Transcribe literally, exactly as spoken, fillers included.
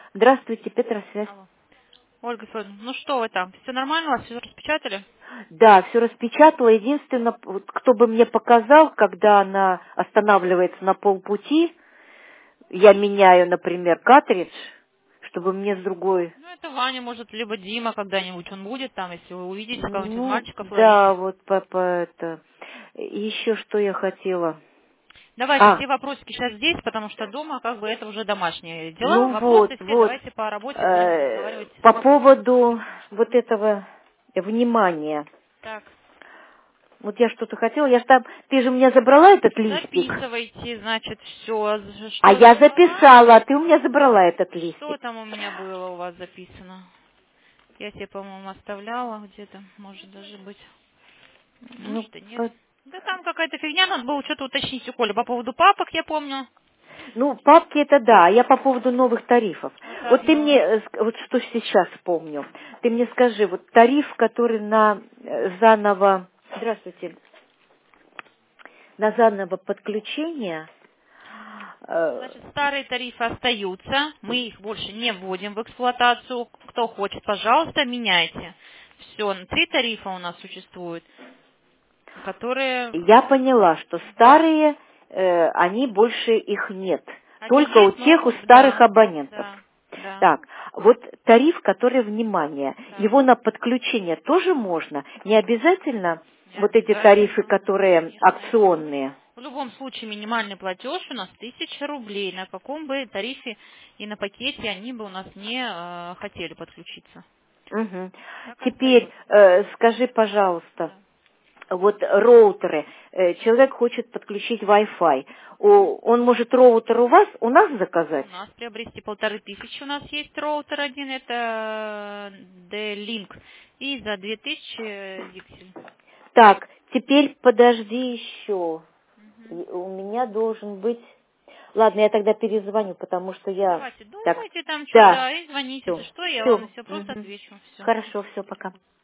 Здравствуйте, Петросвязь. Алло. Ольга Федоровна, ну что вы там? Все нормально? У вас все распечатали? Да, все распечатала. Единственное, вот кто бы мне показал, когда она останавливается на полпути, я меняю, например, картридж, чтобы мне с другой... Ну, это Ваня, может, либо Дима когда-нибудь он будет там, если вы увидите кого-нибудь из Ну, мальчиков, да, ловите. вот папа это... Еще что я хотела... Давайте А, все вопросики сейчас здесь, потому что дома как бы это уже домашние дела. ну вот, Вопросы все вот. давайте по работе будем э, разговаривать. по поводу вот этого внимания. Так, Вот я что-то хотела, я ж там... Ты же мне забрала этот листик? записывайте, значит, все. А Что я забрала? записала, а ты у меня забрала этот Что листик. там у меня было у вас записано? Я себе, по-моему, оставляла где-то, может даже быть. Ну, Может и нет. по- Да там какая-то фигня, надо было что-то уточнить у Коли по поводу папок, я помню. ну, папки это да, а я по поводу новых тарифов. Это Вот ты мне, одно. э, ск- вот что сейчас помню, ты мне скажи, вот тариф, который на э, заново, здравствуйте, на заново подключение, э, Значит, старые тарифы остаются, мы их больше не вводим в эксплуатацию. Кто хочет, пожалуйста, меняйте. Все, три тарифа у нас существуют, которые, я поняла, что да, старые, э, они больше их нет, они только у есть, тех, у но, старых да, абонентов. да, да, Так, вот тариф, который, внимание, так, его на подключение тоже можно? Не обязательно не вот эти тарифы, обязательно, которые конечно, нет. акционные? В любом случае минимальный платеж у нас тысяча рублей, на каком бы тарифе и на пакете они бы у нас не э, хотели подключиться. Мгм. Так Теперь остается. э, скажи, пожалуйста, Да. вот роутеры, э, человек хочет подключить Wi-Fi, О, он может роутер у вас, у нас У заказать? нас приобрести полторы тысячи. У нас есть роутер один, это D-Link. И за две тысячи Dixie. Так, теперь подожди еще. И Мгм. у меня должен быть... Ладно, я тогда перезвоню, потому что я... Давайте Так, думайте там что, да, да, и звоните. все, Если что, я вам на все. все просто отвечу. Все. Хорошо, все, пока.